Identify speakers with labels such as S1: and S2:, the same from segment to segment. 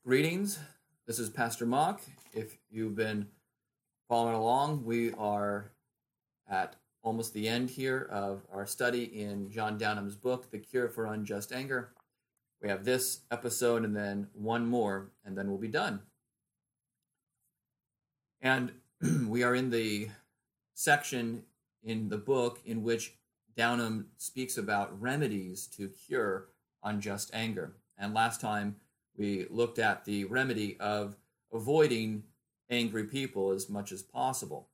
S1: Greetings. This is Pastor Mock. If you've been following along, we are at almost the end here of our study in John Downham's book, The Cure for Unjust Anger. We have this episode and then one more, and then we'll be done. And we are in the section in the book in which Downham speaks about remedies to cure unjust anger. And last time we looked at the remedy of avoiding angry people as much as possible.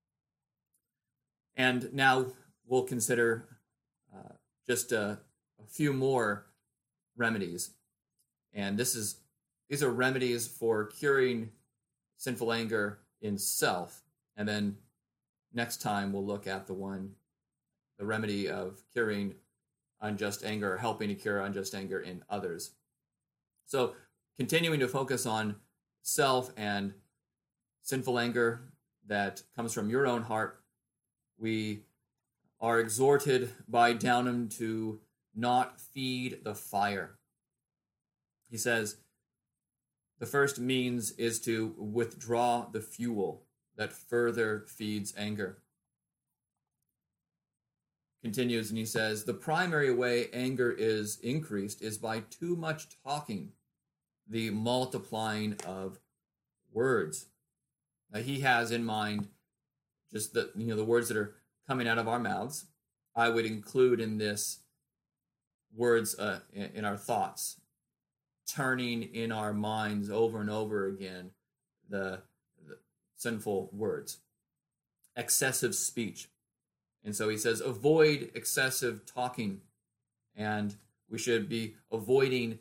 S1: And now we'll consider just a few more remedies. And these are remedies for curing sinful anger in self. And then next time we'll look at the remedy of curing unjust anger, or helping to cure unjust anger in others. So continuing to focus on self and sinful anger that comes from your own heart, we are exhorted by Downham to not feed the fire. He says the first means is to withdraw the fuel that further feeds anger. Continues and he says, the primary way anger is increased is by too much talking, the multiplying of words. Now, he has in mind just the words that are coming out of our mouths. I would include in this words in our thoughts, turning in our minds over and over again the sinful words, excessive speech. And so he says, avoid excessive talking, and we should be avoiding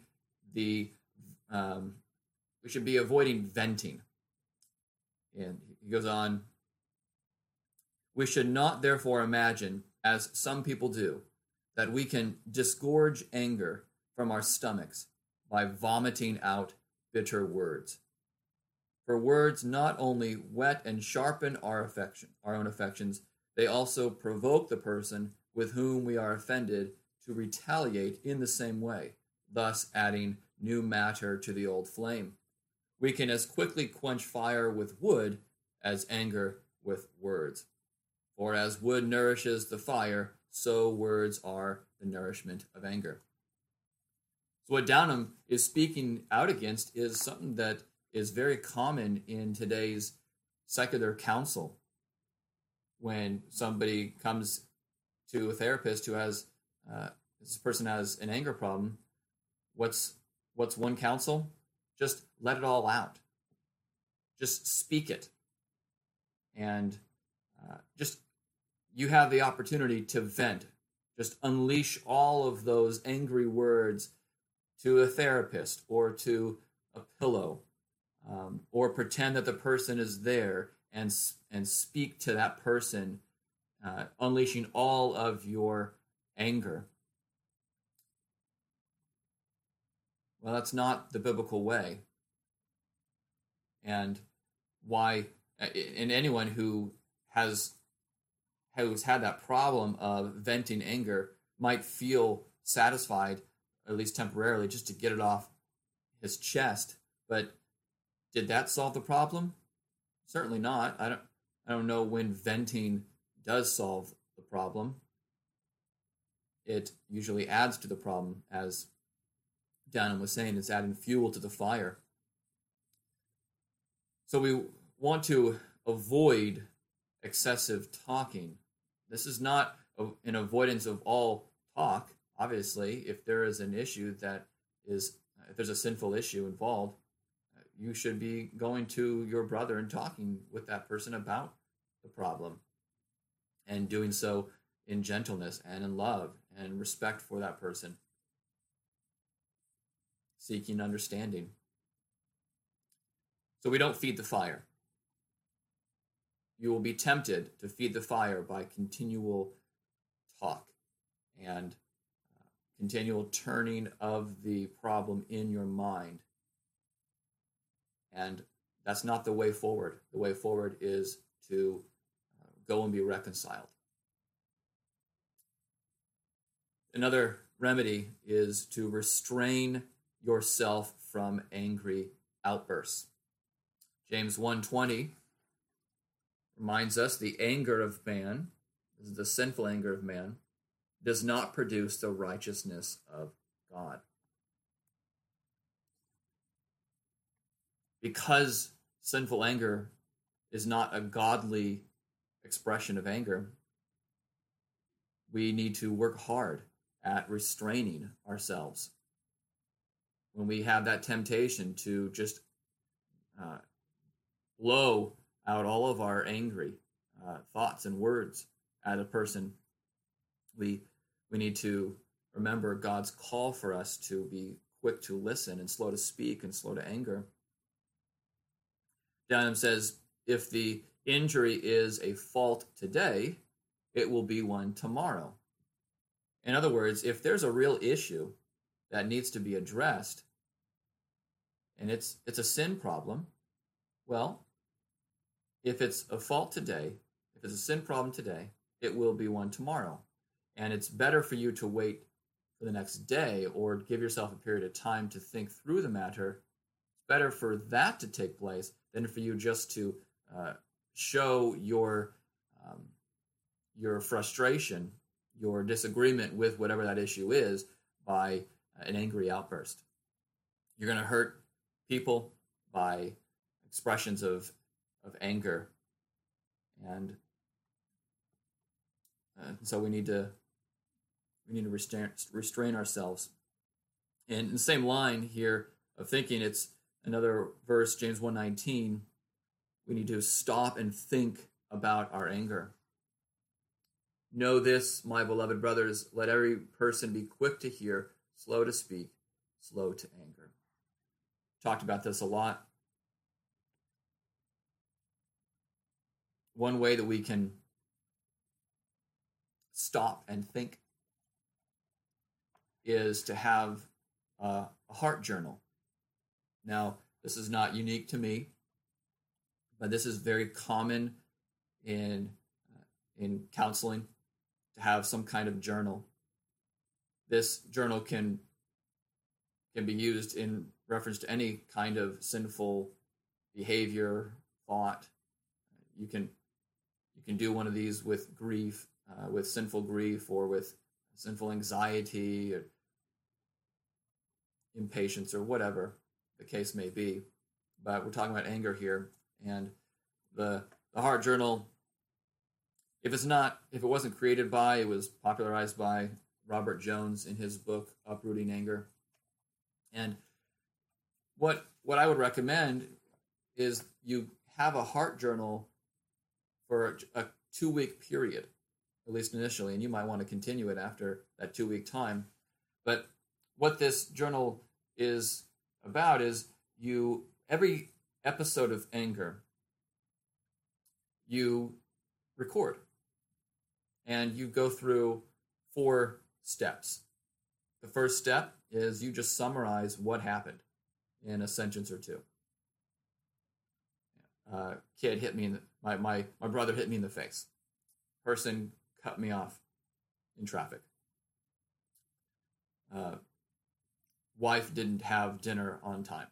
S1: venting. And he goes on, we should not therefore imagine, as some people do, that we can disgorge anger from our stomachs by vomiting out bitter words. For words not only whet and sharpen our own affections, they also provoke the person with whom we are offended to retaliate in the same way, thus adding new matter to the old flame. We can as quickly quench fire with wood as anger with words. For as wood nourishes the fire, so words are the nourishment of anger. So what Downham is speaking out against is something that is very common in today's secular counsel. When somebody comes to a therapist who has, this person has an anger problem, what's one counsel? Just let it all out. Just speak it. And you have the opportunity to vent. Just unleash all of those angry words to a therapist or to a pillow, or pretend that the person is there and speak to that person, unleashing all of your anger. Well, that's not the biblical way. And why, in anyone who's had that problem of venting anger might feel satisfied, at least temporarily, just to get it off his chest. But did that solve the problem? Certainly not. I don't know when venting does solve the problem. It usually adds to the problem, as Downham was saying. It's adding fuel to the fire. So we want to avoid excessive talking. This is not an avoidance of all talk. Obviously, if there is an issue if there's a sinful issue involved, you should be going to your brother and talking with that person about the problem, and doing so in gentleness and in love and respect for that person, seeking understanding. So we don't feed the fire. You will be tempted to feed the fire by continual talk and continual turning of the problem in your mind. And that's not the way forward. The way forward is to go and be reconciled. Another remedy is to restrain yourself from angry outbursts. James 1:20 reminds us the anger of man, this is the sinful anger of man, does not produce the righteousness of God. Because sinful anger is not a godly expression of anger, we need to work hard at restraining ourselves. When we have that temptation to just blow out all of our angry thoughts and words at a person, we need to remember God's call for us to be quick to listen and slow to speak and slow to anger. Downham says, if the injury is a fault today, it will be one tomorrow. In other words, if there's a real issue that needs to be addressed, and it's a sin problem, well, if it's a fault today, if it's a sin problem today, it will be one tomorrow. And it's better for you to wait for the next day or give yourself a period of time to think through the matter. It's better for that to take place than for you just to show your frustration, your disagreement with whatever that issue is by an angry outburst. You're going to hurt people by expressions of anger, and so we need to restrain ourselves. And in the same line here of thinking, it's another verse, James 1:19. We need to stop and think about our anger. Know this, my beloved brothers, let every person be quick to hear, slow to speak, slow to anger. Talked about this a lot. One way that we can stop and think is to have a heart journal. Now, this is not unique to me, but this is very common in counseling to have some kind of journal. This journal can be used in reference to any kind of sinful behavior, thought. You can do one of these with grief, with sinful grief, or with sinful anxiety, or impatience, or whatever the case may be. But we're talking about anger here, and the heart journal, if it wasn't created by, it was popularized by Robert Jones in his book Uprooting Anger. And what I would recommend is you have a heart journal for a 2-week period, at least initially, and you might want to continue it after that 2-week time. But what this journal is about is every episode of anger, you record, and you go through 4 steps. The first step is you just summarize what happened in a sentence or 2. Kid hit me my brother hit me in the face. Person cut me off in traffic. Wife didn't have dinner on time.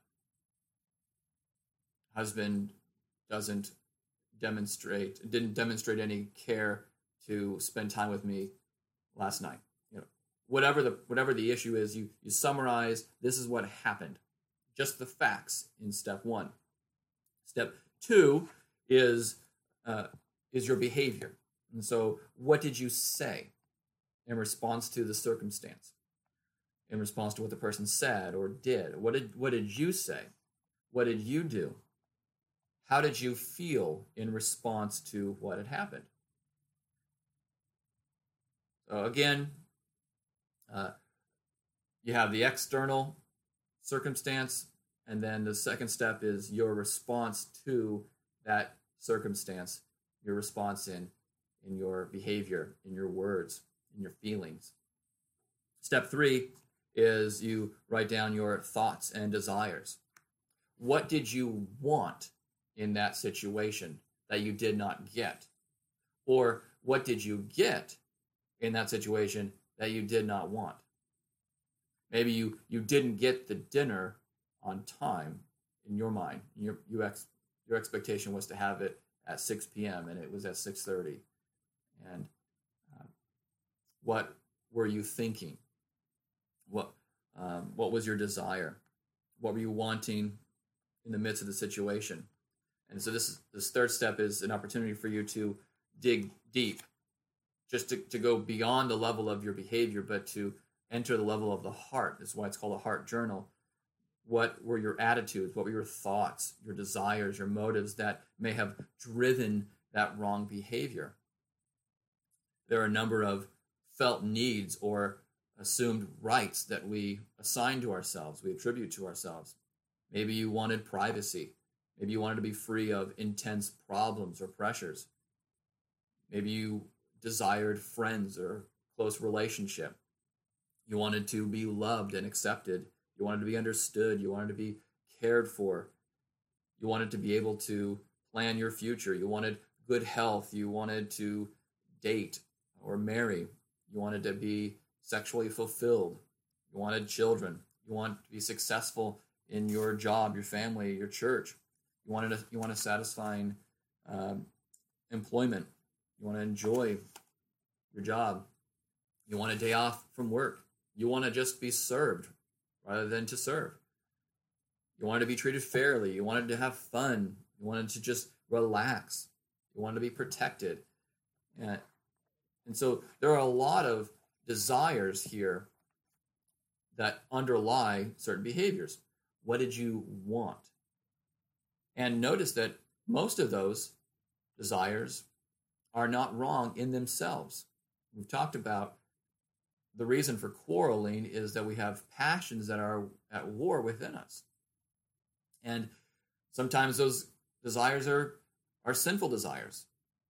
S1: Husband didn't demonstrate any care to spend time with me last night. Whatever the issue is, you summarize, this is what happened. Just the facts in step 1. Step 2 is your behavior. And so what did you say in response to the circumstance? In response to what the person said or did? What did you say? What did you do? How did you feel in response to what had happened? So again, you have the external circumstance, and then the second step is your response to that circumstance, your response in your behavior, in your words, in your feelings. Step 3 is you write down your thoughts and desires. What did you want in that situation that you did not get? Or what did you get in that situation that you did not want? Maybe you didn't get the dinner on time in your mind. Your expectation was to have it at 6 p.m. and it was at 6:30. And what were you thinking? What was your desire? What were you wanting in the midst of the situation? And so this third step is an opportunity for you to dig deep, just to go beyond the level of your behavior, but to enter the level of the heart. That's why it's called a heart journal. What were your attitudes? What were your thoughts, your desires, your motives that may have driven that wrong behavior? There are a number of felt needs or assumed rights that we assign to ourselves, we attribute to ourselves. Maybe you wanted privacy. Maybe you wanted to be free of intense problems or pressures. Maybe you desired friends or close relationship. You wanted to be loved and accepted. You wanted to be understood. You wanted to be cared for. You wanted to be able to plan your future. You wanted good health. You wanted to date or marry. You wanted to be sexually fulfilled. You wanted children. You want to be successful in your job, your family, your church. You want a satisfying employment. You want to enjoy your job. You want a day off from work. You want to just be served rather than to serve. You wanted to be treated fairly. You wanted to have fun. You wanted to just relax. You wanted to be protected. And so there are a lot of desires here that underlie certain behaviors. What did you want? And notice that most of those desires are not wrong in themselves. We've talked about the reason for quarreling is that we have passions that are at war within us. And sometimes those desires are sinful desires.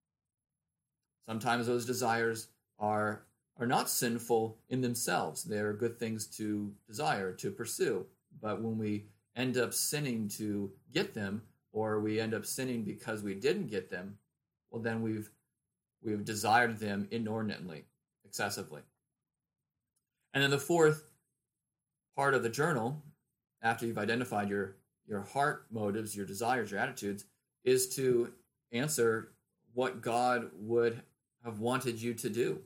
S1: Sometimes those desires are not sinful in themselves. They're good things to desire, to pursue. But when we end up sinning to get them, or we end up sinning because we didn't get them, well, then we've desired them inordinately, excessively. And then the fourth part of the journal, after you've identified your heart motives, your desires, your attitudes, is to answer what God would have wanted you to do.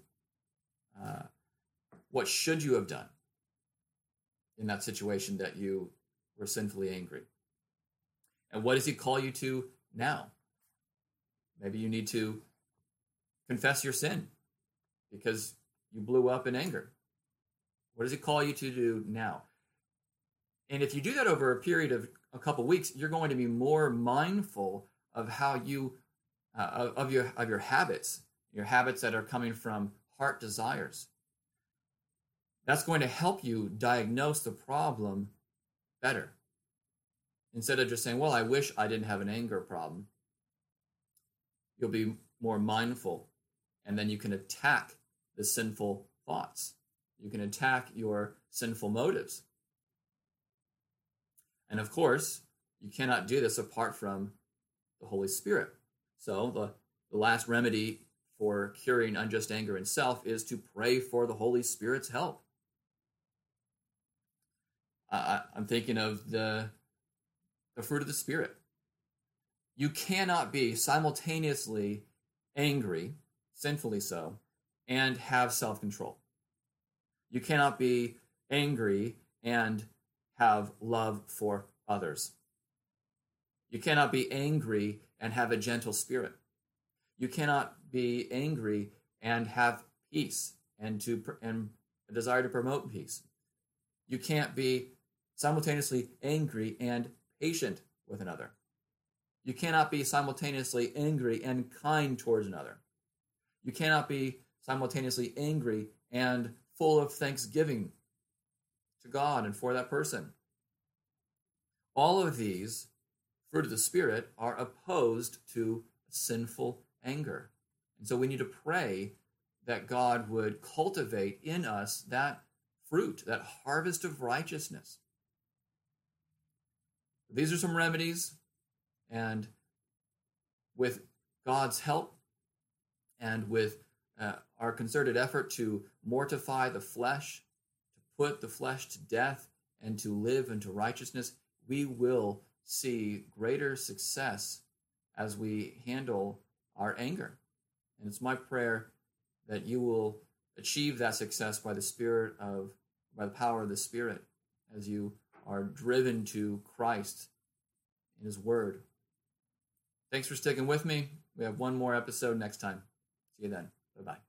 S1: What should you have done in that situation that you were sinfully angry? And what does he call you to now? Maybe you need to confess your sin because you blew up in anger. What does he call you to do now? And if you do that over a period of a couple weeks, you're going to be more mindful of how you of your habits that are coming from heart desires. That's going to help you diagnose the problem better. Instead of just saying, well, I wish I didn't have an anger problem, you'll be more mindful, and then you can attack the sinful thoughts. You can attack your sinful motives. And of course, you cannot do this apart from the Holy Spirit. So the last remedy for curing unjust anger in self is to pray for the Holy Spirit's help. I'm thinking of the fruit of the Spirit. You cannot be simultaneously angry, sinfully so, and have self-control. You cannot be angry and have love for others. You cannot be angry and have a gentle spirit. You cannot be angry and have peace and a desire to promote peace. You can't be simultaneously angry and patient with another. You cannot be simultaneously angry and kind towards another. You cannot be simultaneously angry and full of thanksgiving to God and for that person. All of these fruit of the Spirit are opposed to sinful anger. And so we need to pray that God would cultivate in us that fruit, that harvest of righteousness. These are some remedies, and with God's help and with our concerted effort to mortify the flesh, to put the flesh to death and to live into righteousness, we will see greater success as we handle our anger. And it's my prayer that you will achieve that success by the power of the Spirit, as you are driven to Christ in His Word. Thanks for sticking with me. We have one more episode next time. See you then. Bye-bye.